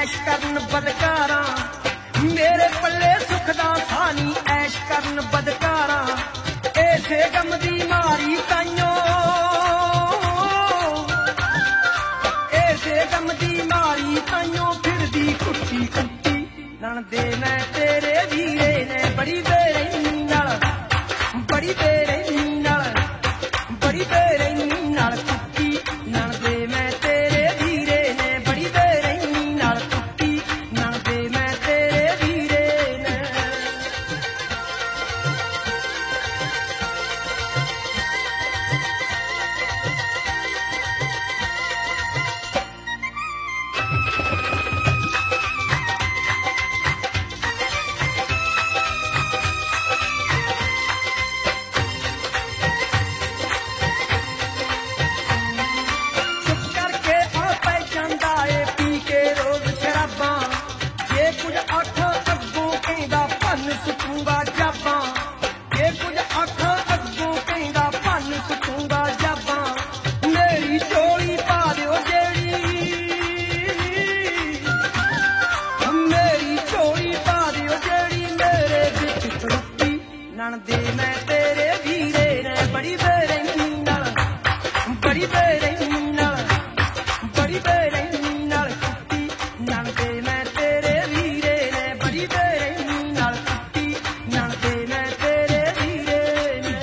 ਐਸ਼ ਕਰਨ ਬਦਕਾਰਾਂ, ਮੇਰੇ ਪੱਲੇ ਸੁੱਖ ਦਾ ਸਾਨੀ ਐਸ਼ ਕਰਨ ਬਦਕਾਰਾਂ, ਏਸੇ ਗਮ ਦੀ ਮਾਰੀ ਤਾਈਓ, ਏਸੇ ਗਮ ਦੀ ਮਾਰੀ ਤਾਈਓ ਫਿਰਦੀ ਕੁੱਤੀ ਕੁੱਤੀ। ਨਣਦੇ ਮੈਂ ਤੇਰੇ ਵੀਰੇ ਨੇ ਬੜੀ ਬੇਰਹਿਮੀ ਨਾਲ, ਬੜੀ ਬੇਰਹਿਮੀ ਨਾਲ, ਬੜੀ ਬੇਰਹਿਮੀ ਨਾਲ ਕੁੱਤੀ। ਨਣਦੇ ਮੈਂ ਤੇਰੇ ਵੀਰੇ ਨੇ ਬੜੀ ਬੇਰਹਿਮੀ ਨਾਲ ਕੁੱਤੀ, ਨਣਦੇ ਮੈਂ ਤੇਰੇ ਵੀਰੇ ਨੇ। ਕੁਝ ਅੱਖਾਂ ਅੱਗੋਂ ਕਹਿੰਦਾ ਭੰਨ ਸੁੱਟੂਗਾ ਜਾਬਾਂ, ਜੇ ਕੁਝ ਅੱਖਾਂ ਅੱਗੋਂ ਕਹਿੰਦਾ ਭੰਨ ਸੁੱਟੂਗਾ ਜਾਬਾਂ। ਮੇਰੀ ਝੋਲੀ ਪਾ ਦਿਓ ਜਿਹੜੀ, ਮੇਰੀ ਝੋਲੀ ਪਾ ਦਿਓ ਜਿਹੜੀ ਮੇਰੇ ਵਿੱਚ ਖੜੋਤੀ। ਨਣਦੇ ਮੈਂ ਤੇਰੇ ਵੀਰੇ ਨੇ ਬੜੀ ਬੇਰਹਿਮੀ ਨਾਲ, ਬੜੀ ਬੇਰਹਿਮੀ ਨਾਲ, ਬੜੀ ਬੇਰਹਿਮੀ ਨਾਲ ਕੁੱਤੀ। ਨਣਦੇ ਮੈਂ ਤੇਰੇ ਵੀਰੇ ਨੇ ਬੜੀ ਬੇਰਹਿਮੀ ਨਾਲ ਕੁੱਤੀ, ਨਣਦੇ ਮੈਂ ਤੇਰੇ ਵੀਰੇ ਨੇ।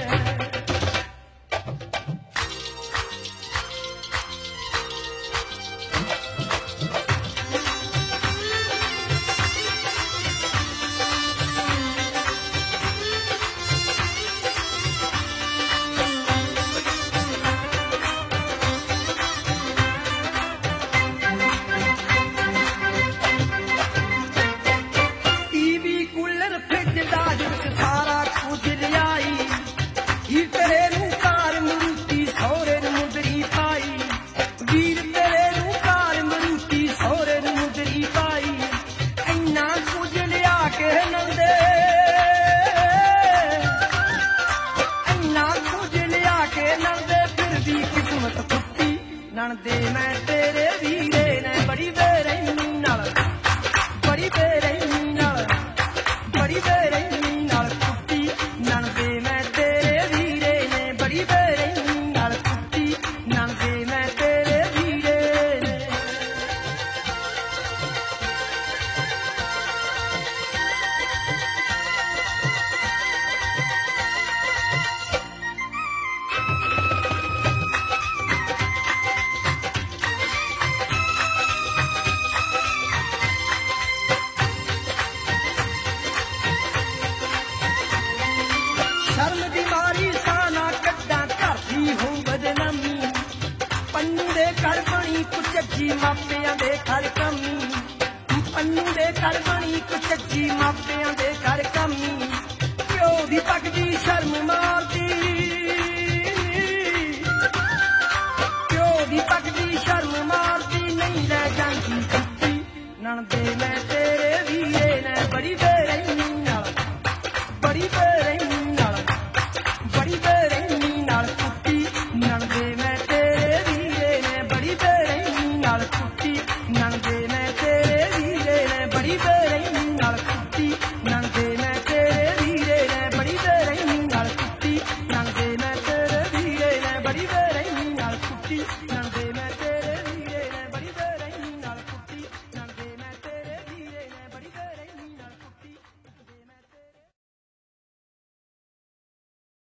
ਸਾਰਾ ਕੁਝ ਲਿਆਈ ਵੀਰ ਤੇਰੇ ਨੂੰ ਕਾਰ ਮਰੂਤੀ ਸਹੁਰੇ ਨੂੰ ਮੁੰਦਰੀ ਪਾਈ, ਵੀਰ ਤੇਰੇ ਨੂੰ ਕਾਰ ਮਰੂਤੀ ਸਹੁਰੇ ਨੂੰ ਮੁੰਦਰੀ ਪਾਈ। ਇੰਨਾ ਕੁਝ ਲਿਆ ਕੇ ਨੰਦੇ, ਇੰਨਾ ਕੁਝ ਲਿਆ ਕੇ ਨੰਦੇ ਫਿਰਦੀ ਕਿਸਮਤ ਕੁੱਤੀ। ਨਣਦੇ ਮੈਂ ਤੇਰੇ ਵੀਰੇ ਨੇ ਬੜੀ ਬੇਰਹਿਮੀ ਨਾਲ, ਬੜੀ ਬੇਰਹਿਮੀ ਨਾਲ, ਬੜੀ ਬੇਰਹਿਮੀ ਨਾਲ ਕੁੱਤੀ। ਨਣਦੇ ਮੈਂ ਤੇਰੇ ਵੀਰੇ ਨੇ ਬੜੀ ਬੇਰਹਿਮੀ ਨਾਲ ਕੁੱਤੀ, ਨਣਦੇ ਮੈਂ ਤੇਰੇ ਵੀਰੇ ਨੇ। ਸ਼ਰਮ ਦੀ ਮਾਰੀ ਸਾਨਾ ਕੱਢਾਂ ਧਰਤੀ ਹੋ ਬਦਨਾਮੀ, ਪੰਨੂ ਦੇ ਘਰ ਬਣੀ ਕੁਚੱਜੀ ਮਾਪਿਆਂ ਦੇ ਘਰ ਕਮੀ, ਪੰਨੂ ਦੇ ਘਰ ਬਣੀ ਕੁਚੱਜੀ ਮਾਪਿਆਂ ਦੇ ਘਰ ਕਮੀ। ਪਿਓ ਦੀ ਪੱਕਦੀ ਸ਼ਰਮ ਮਾਰਦੀ, ਪਿਓ ਦੀ ਪੱਕਦੀ ਸ਼ਰਮ ਮਾਰਦੀ ਨਹੀਂ ਲੈ ਜਾਂਦੀ ਕੁੱਤੀ। ਨਣਦੇ ਮੈਂ ਤੇਰੇ ਵੀਰੇ ਨੇ ਬੜੀ ਬੇਰਹਿਮੀ ਨਾਲ, ਬੜੀ ਬੇਰਹਿਮੀ ਨਾਲ, ਬੜੀ ਬੇਰਹਿਮੀ ਨਾਲ ਕੁੱਤੀ। ਨਣਦੇ ਮੈਂ ਤੇਰੇ ਵੀਰੇ ਨੇ ਬੜੀ ਬੇਰਹਿਮੀ ਨਾਲ ਕੁੱਤੀ, ਨਣਦੇ ਮੈਂ ਤੇਰੇ ਵੀਰੇ ਨੇ ਬੜੀ ਬੇਰਹਿਮੀ ਨਾਲ ਕੁੱਤੀ, ਨਣਦੇ ਮੈਂ ਤੇਰੇ ਵੀਰੇ ਨੇ ਬੜੀ ਬੇਰਹਿਮੀ ਨਾਲ ਕੁੱਤੀ, ਨਣਦੇ ਮੈਂ ਤੇਰੇ ਵੀਰੇ ਨੇ ਬੜੀ ਬੇਰਹਿਮੀ ਨਾਲ ਕੁੱਤੀ।